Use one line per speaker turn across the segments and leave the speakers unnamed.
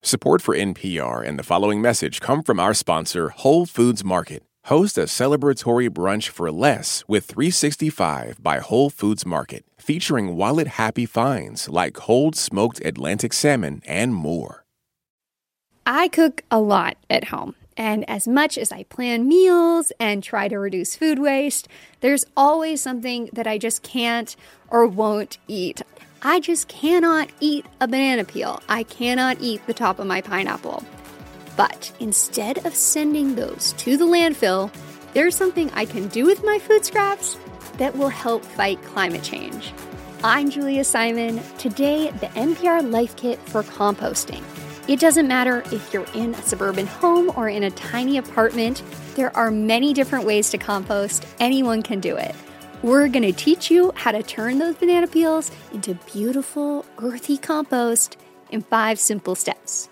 Support for NPR and the following message come from our sponsor, Whole Foods Market. Host a celebratory brunch for less with 365 by Whole Foods Market, featuring wallet-happy finds like cold smoked Atlantic salmon and more.
I cook a lot at home, and as much as I plan meals and try to reduce food waste, there's always something that I just can't or won't eat. I just cannot eat a banana peel. I cannot eat the top of my pineapple. But instead of sending those to the landfill, there's something I can do with my food scraps that will help fight climate change. I'm Julia Simon. Today, the NPR Life Kit for composting. It doesn't matter if you're in a suburban home or in a tiny apartment, there are many different ways to compost. Anyone can do it. We're going to teach you how to turn those banana peels into beautiful, earthy compost in 5 simple steps.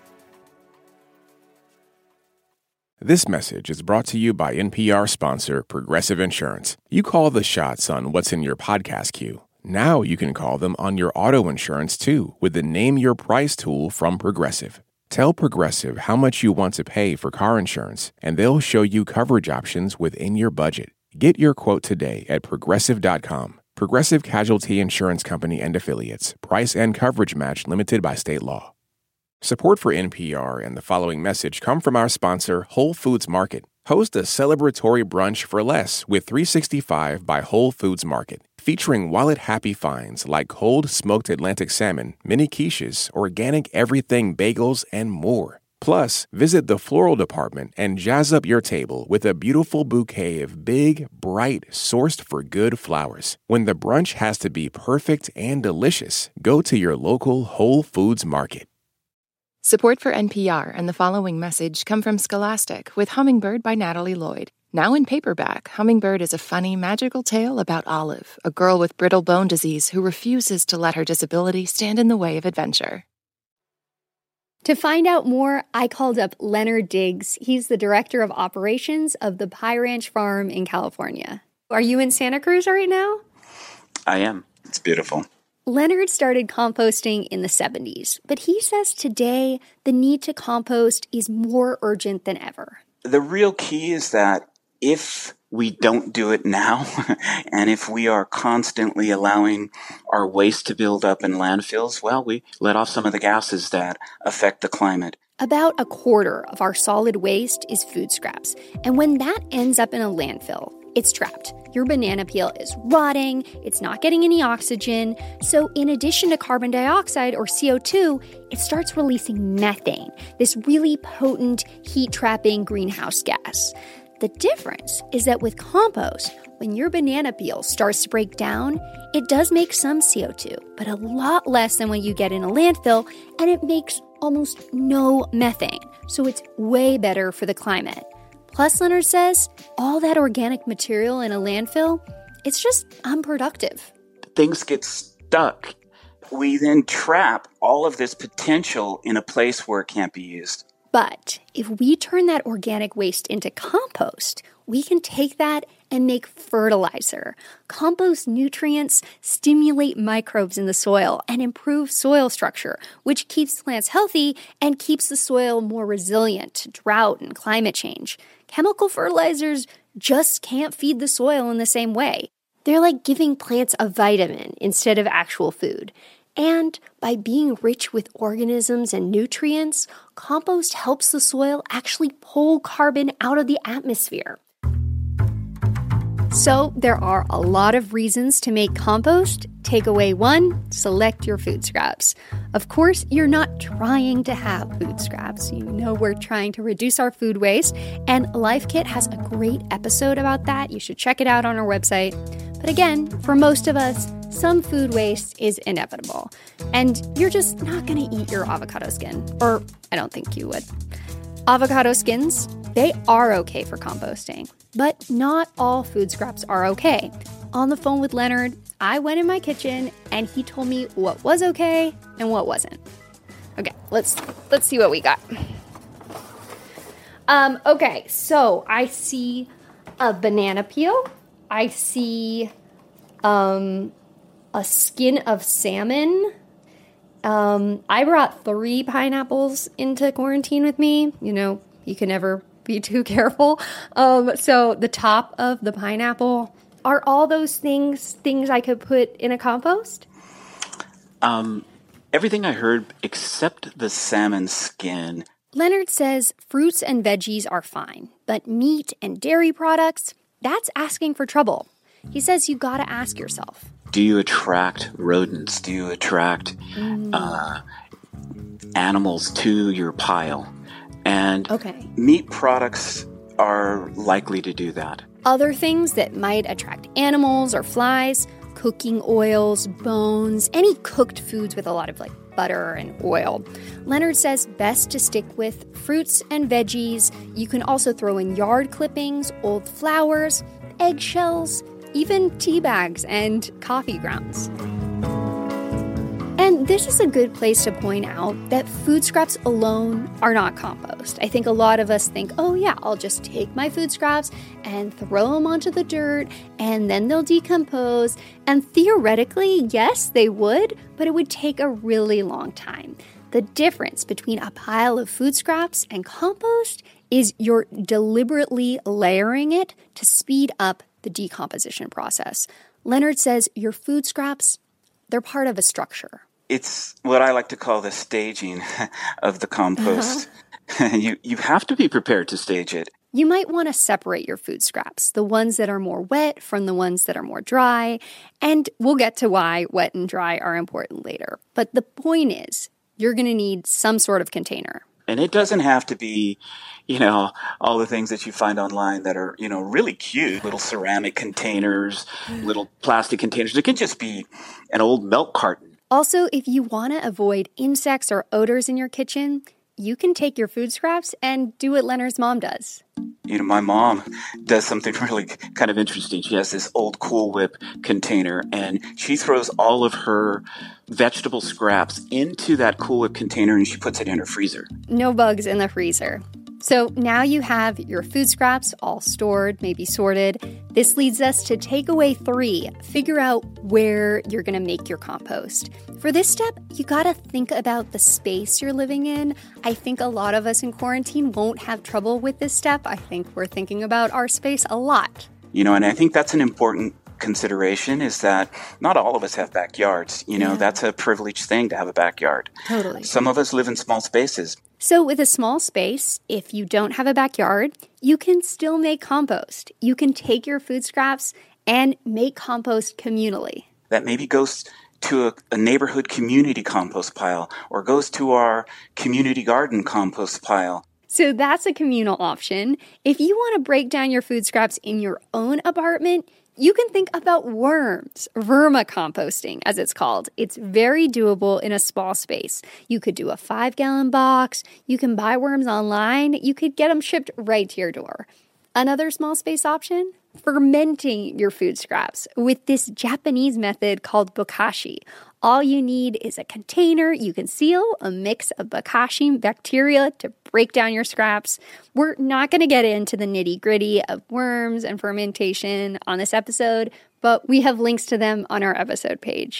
This message is brought to you by NPR sponsor Progressive Insurance. You call the shots on what's in your podcast queue. Now you can call them on your auto insurance too with the Name Your Price tool from Progressive. Tell Progressive how much you want to pay for car insurance, and they'll show you coverage options within your budget. Get your quote today at Progressive.com. Progressive Casualty Insurance Company and Affiliates. Price and coverage match limited by state law. Support for NPR and the following message come from our sponsor, Whole Foods Market. Host a celebratory brunch for less with 365 by Whole Foods Market, featuring wallet-happy finds like cold smoked Atlantic salmon, mini quiches, organic everything bagels, and more. Plus, visit the floral department and jazz up your table with a beautiful bouquet of big, bright, sourced-for-good flowers. When the brunch has to be perfect and delicious, go to your local Whole Foods Market.
Support for NPR and the following message come from Scholastic with Hummingbird by Natalie Lloyd. Now in paperback, Hummingbird is a funny, magical tale about Olive, a girl with brittle bone disease who refuses to let her disability stand in the way of adventure.
To find out more, I called up Leonard Diggs. He's the director of operations of the Pie Ranch Farm in California. Are you in Santa Cruz right now?
I am. It's beautiful.
Leonard started composting in the 70s, but he says today the need to compost is more urgent than ever.
The real key is that if we don't do it now, and if we are constantly allowing our waste to build up in landfills, well, we let off some of the gases that affect the climate.
About a quarter of our solid waste is food scraps, and when that ends up in a landfill, it's trapped. Your banana peel is rotting, it's not getting any oxygen, so in addition to carbon dioxide or CO2, it starts releasing methane, this really potent heat-trapping greenhouse gas. The difference is that with compost, when your banana peel starts to break down, it does make some CO2, but a lot less than what you get in a landfill, and it makes almost no methane, so it's way better for the climate. Plus, Leonard says, all that organic material in a landfill, it's just unproductive.
Things get stuck. We then trap all of this potential in a place where it can't be used.
But if we turn that organic waste into compost, we can take that and make fertilizer. Compost nutrients stimulate microbes in the soil and improve soil structure, which keeps plants healthy and keeps the soil more resilient to drought and climate change. Chemical fertilizers just can't feed the soil in the same way. They're like giving plants a vitamin instead of actual food. And by being rich with organisms and nutrients, compost helps the soil actually pull carbon out of the atmosphere. So there are a lot of reasons to make compost. Takeaway 1, select your food scraps. Of course, you're not trying to have food scraps. You know we're trying to reduce our food waste, and Life Kit has a great episode about that. You should check it out on our website. But again, for most of us, some food waste is inevitable. And you're just not going to eat your avocado skin. Or I don't think you would. Avocado skins, they are okay for composting. But not all food scraps are okay. On the phone with Leonard, I went in my kitchen and he told me what was okay and what wasn't. Okay, let's see what we got. Okay, so I see a banana peel. I see a skin of salmon. I brought 3 pineapples into quarantine with me. You know, you can never be too careful. So the top of the pineapple, are all those things I could put in a compost?
Everything I heard except the salmon skin.
Leonard says fruits and veggies are fine, but meat and dairy products, that's asking for trouble. He says you gotta ask yourself.
Do you attract rodents? Do you attract animals to your pile? And meat products are likely to do that.
Other things that might attract animals or flies, cooking oils, bones, any cooked foods with a lot of butter and oil. Leonard says best to stick with fruits and veggies. You can also throw in yard clippings, old flowers, eggshells, even tea bags and coffee grounds. And this is a good place to point out that food scraps alone are not compost. I think a lot of us think, oh yeah, I'll just take my food scraps and throw them onto the dirt and then they'll decompose. And theoretically, yes, they would, but it would take a really long time. The difference between a pile of food scraps and compost is you're deliberately layering it to speed up the decomposition process. Leonard says your food scraps, they're part of a structure.
It's what I like to call the staging of the compost. You have to be prepared to stage it.
You might want to separate your food scraps, the ones that are more wet from the ones that are more dry. And we'll get to why wet and dry are important later. But the point is, you're going to need some sort of container.
And it doesn't have to be, all the things that you find online that are, really cute. Little ceramic containers, little plastic containers. It can just be an old milk carton.
Also, if you want to avoid insects or odors in your kitchen, you can take your food scraps and do what Leonard's mom does.
My mom does something really kind of interesting. She has this old Cool Whip container, and she throws all of her vegetable scraps into that Cool Whip container, and she puts it in her freezer.
No bugs in the freezer. So now you have your food scraps all stored, maybe sorted. This leads us to takeaway 3. Figure out where you're going to make your compost. For this step, you got to think about the space you're living in. I think a lot of us in quarantine won't have trouble with this step. I think we're thinking about our space a lot.
And I think that's an important consideration, is that not all of us have backyards. That's a privileged thing to have a backyard.
Totally.
Some of us live in small spaces.
So with a small space, if you don't have a backyard, you can still make compost. You can take your food scraps and make compost communally.
That maybe goes to a neighborhood community compost pile, or goes to our community garden compost pile.
So that's a communal option. If you want to break down your food scraps in your own apartment, you can think about worms, vermicomposting, as it's called. It's very doable in a small space. You could do a 5-gallon box. You can buy worms online. You could get them shipped right to your door. Another small space option? Fermenting your food scraps with this Japanese method called bokashi. All you need is a container you can seal, a mix of bokashi bacteria to break down your scraps. We're not going to get into the nitty-gritty of worms and fermentation on this episode, but we have links to them on our episode page.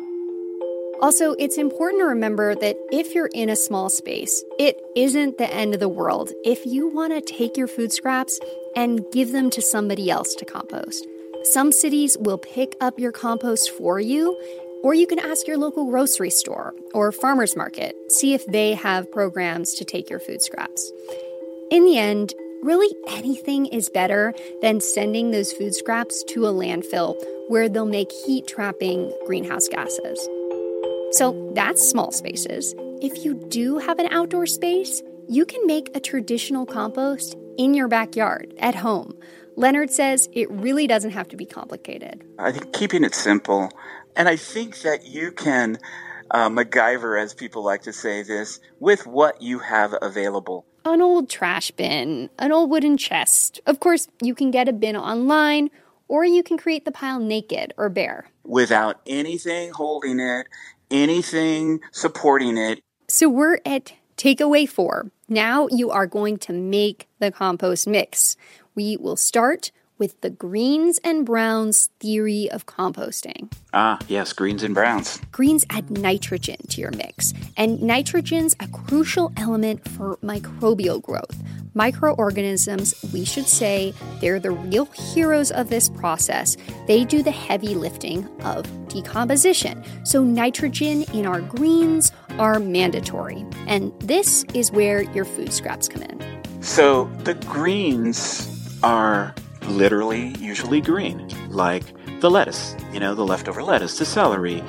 Also, it's important to remember that if you're in a small space, it isn't the end of the world if you want to take your food scraps and give them to somebody else to compost. Some cities will pick up your compost for you, or you can ask your local grocery store or farmer's market, see if they have programs to take your food scraps. In the end, really anything is better than sending those food scraps to a landfill where they'll make heat-trapping greenhouse gases. So that's small spaces. If you do have an outdoor space, you can make a traditional compost in your backyard at home. Leonard says it really doesn't have to be complicated.
I think keeping it simple, and I think that you can MacGyver, as people like to say this, with what you have available.
An old trash bin, an old wooden chest. Of course, you can get a bin online, or you can create the pile naked or bare.
Without anything holding it, anything supporting it.
So we're at takeaway 4. Now you are going to make the compost mix. We will start with the greens and browns theory of composting.
Ah, yes, greens and browns.
Greens add nitrogen to your mix, and nitrogen's a crucial element for microbial growth. Microorganisms, we should say, they're the real heroes of this process. They do the heavy lifting of decomposition. So nitrogen in our greens are mandatory. And this is where your food scraps come in.
So the greens are literally usually green, like the lettuce, the leftover lettuce, the celery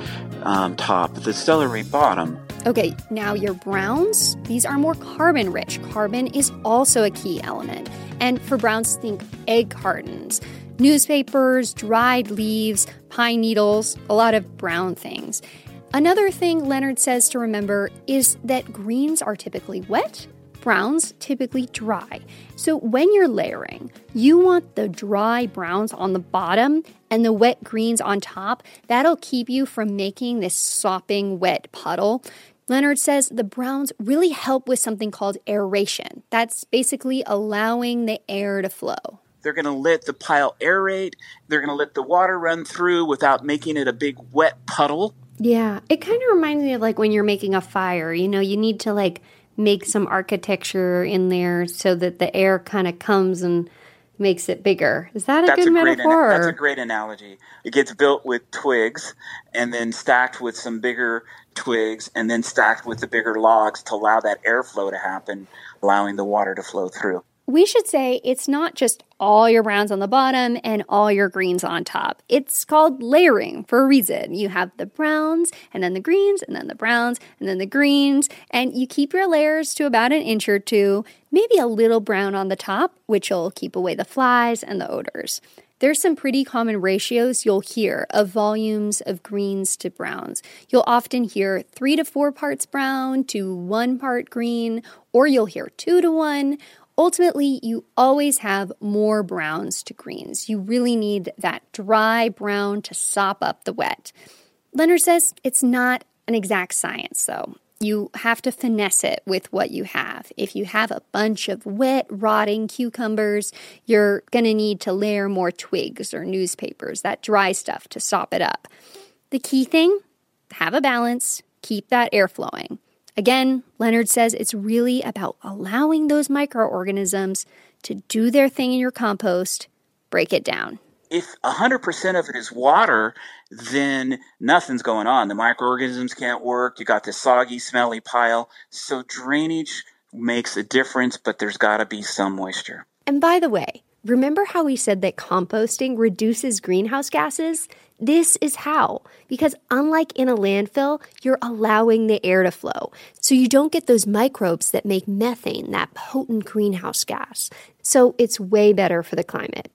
top, the celery bottom.
Okay, now your browns, these are more carbon rich. Carbon is also a key element. And for browns, think egg cartons, newspapers, dried leaves, pine needles, a lot of brown things. Another thing Leonard says to remember is that greens are typically wet, browns typically dry. So when you're layering, you want the dry browns on the bottom and the wet greens on top. That'll keep you from making this sopping wet puddle. Leonard says the browns really help with something called aeration. That's basically allowing the air to flow.
They're going to let the pile aerate. They're going to let the water run through without making it a big wet puddle.
Yeah, it kind of reminds me of like when you're making a fire. You need to make some architecture in there so that the air kind of comes and makes it bigger. Is that a good metaphor?
That's a great analogy. It gets built with twigs and then stacked with some bigger twigs and then stacked with the bigger logs to allow that airflow to happen, allowing the water to flow through.
We should say it's not just all your browns on the bottom and all your greens on top. It's called layering for a reason. You have the browns and then the greens and then the browns and then the greens, and you keep your layers to about an inch or two, maybe a little brown on the top, which will keep away the flies and the odors. There's some pretty common ratios you'll hear of volumes of greens to browns. You'll often hear 3 to 4 parts brown to 1 part green, or you'll hear 2 to 1. Ultimately, you always have more browns to greens. You really need that dry brown to sop up the wet. Leonard says it's not an exact science, though. You have to finesse it with what you have. If you have a bunch of wet, rotting cucumbers, you're going to need to layer more twigs or newspapers, that dry stuff, to sop it up. The key thing, have a balance, keep that air flowing. Again, Leonard says it's really about allowing those microorganisms to do their thing in your compost, break it down.
If 100% of it is water, then nothing's going on. The microorganisms can't work. You got this soggy, smelly pile. So drainage makes a difference, but there's got to be some moisture.
And by the way, remember how we said that composting reduces greenhouse gases? This is how. Because unlike in a landfill, you're allowing the air to flow. So you don't get those microbes that make methane, that potent greenhouse gas. So it's way better for the climate.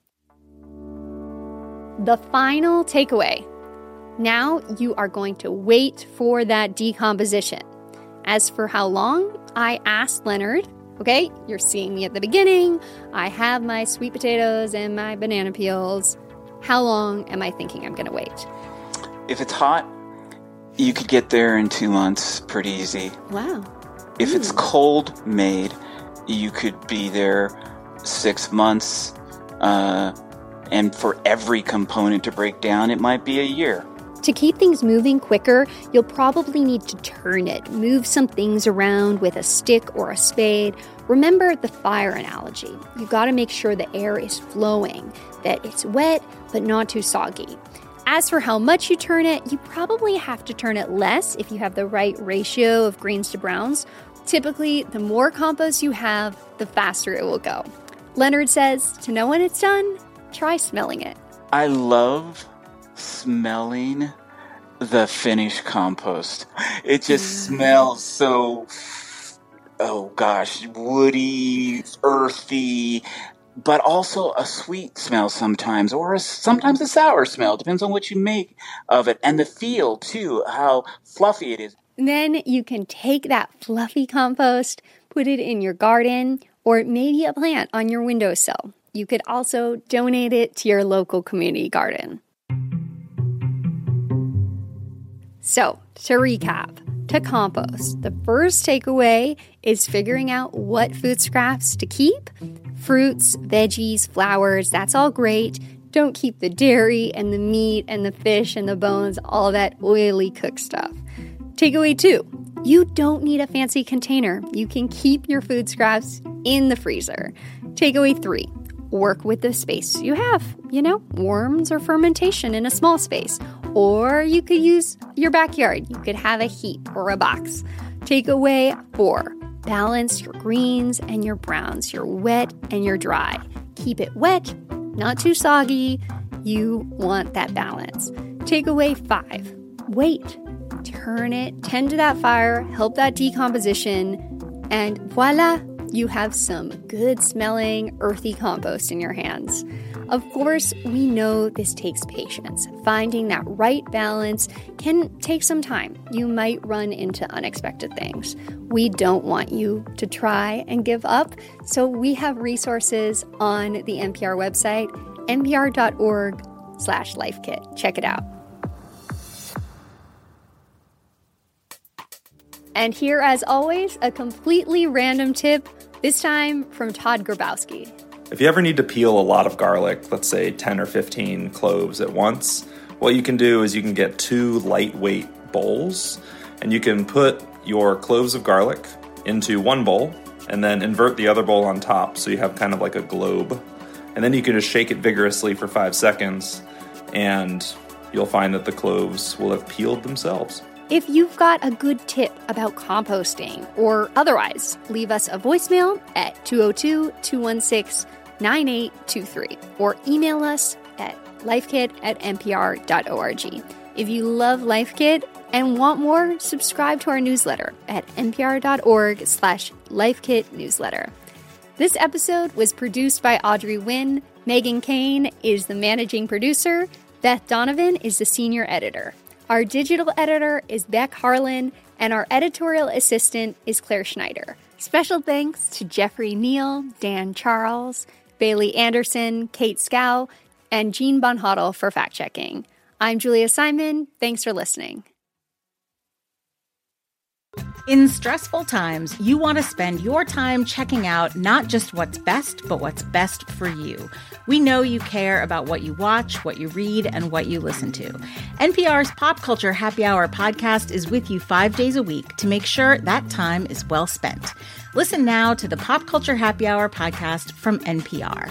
The final takeaway. Now you are going to wait for that decomposition. As for how long, I asked Leonard, okay, you're seeing me at the beginning. I have my sweet potatoes and my banana peels. How long am I thinking I'm going to wait?
If it's hot, you could get there in 2 months pretty easy.
Wow.
If it's cold made, you could be there 6 months. And for every component to break down, it might be a year.
To keep things moving quicker, you'll probably need to turn it, move some things around with a stick or a spade. Remember the fire analogy. You've got to make sure the air is flowing, that it's wet but not too soggy. As for how much you turn it, you probably have to turn it less if you have the right ratio of greens to browns. Typically, the more compost you have, the faster it will go. Leonard says to know when it's done, try smelling it.
I love smelling the finished compost. It just smells so, woody, earthy, but also a sweet smell sometimes, or sometimes a sour smell. Depends on what you make of it. And the feel, too, how fluffy it is.
Then you can take that fluffy compost, put it in your garden, or maybe a plant on your windowsill. You could also donate it to your local community garden. So, to recap, to compost. The first takeaway is figuring out what food scraps to keep. Fruits, veggies, flowers, that's all great. Don't keep the dairy and the meat and the fish and the bones, all that oily cooked stuff. Takeaway 2, you don't need a fancy container. You can keep your food scraps in the freezer. Takeaway 3, work with the space you have. Worms or fermentation in a small space. Or you could use your backyard. You could have a heap or a box. Takeaway 4, balance your greens and your browns, your wet and your dry. Keep it wet, not too soggy. You want that balance. Takeaway 5, wait. Turn it, tend to that fire, help that decomposition, and voila, you have some good smelling, earthy compost in your hands. Of course, we know this takes patience. Finding that right balance can take some time. You might run into unexpected things. We don't want you to try and give up, so we have resources on the NPR website, npr.org/lifekit. Check it out. And here, as always, a completely random tip, this time from Todd Grabowski.
If you ever need to peel a lot of garlic, let's say 10 or 15 cloves at once, what you can do is you can get 2 lightweight bowls, and you can put your cloves of garlic into one bowl, and then invert the other bowl on top so you have kind of like a globe. And then you can just shake it vigorously for 5 seconds, and you'll find that the cloves will have peeled themselves.
If you've got a good tip about composting or otherwise, leave us a voicemail at 202-216-9823 or email us at lifekit@npr.org. If you love Life Kit and want more, subscribe to our newsletter at npr.org/lifekitnewsletter. This episode was produced by Audrey Nguyen. Megan Kane is the managing producer. Beth Donovan is the senior editor. Our digital editor is Beck Harlan, and our editorial assistant is Claire Schneider. Special thanks to Jeffrey Neal, Dan Charles, Bailey Anderson, Kate Scow, and Jean Bonhoddle for fact-checking. I'm Julia Simon. Thanks for listening.
In stressful times, you want to spend your time checking out not just what's best, but what's best for you. We know you care about what you watch, what you read, and what you listen to. NPR's Pop Culture Happy Hour podcast is with you 5 days a week to make sure that time is well spent. Listen now to the Pop Culture Happy Hour podcast from NPR.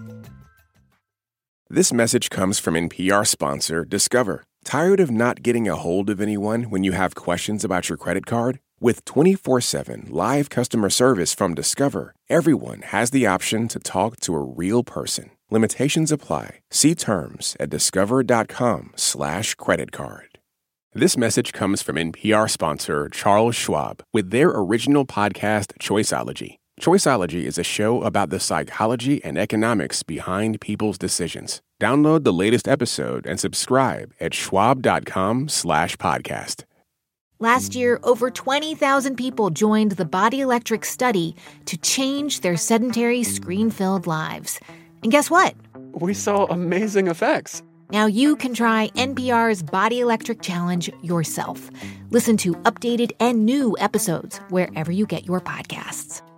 This message comes from NPR sponsor Discover. Tired of not getting a hold of anyone when you have questions about your credit card? With 24/7 live customer service from Discover, everyone has the option to talk to a real person. Limitations apply. See terms at discover.com/creditcard. This message comes from NPR sponsor Charles Schwab with their original podcast, Choiceology. Choiceology is a show about the psychology and economics behind people's decisions. Download the latest episode and subscribe at schwab.com/podcast.
Last year, over 20,000 people joined the Body Electric study to change their sedentary, screen-filled lives. And guess what?
We saw amazing effects.
Now you can try NPR's Body Electric Challenge yourself. Listen to updated and new episodes wherever you get your podcasts.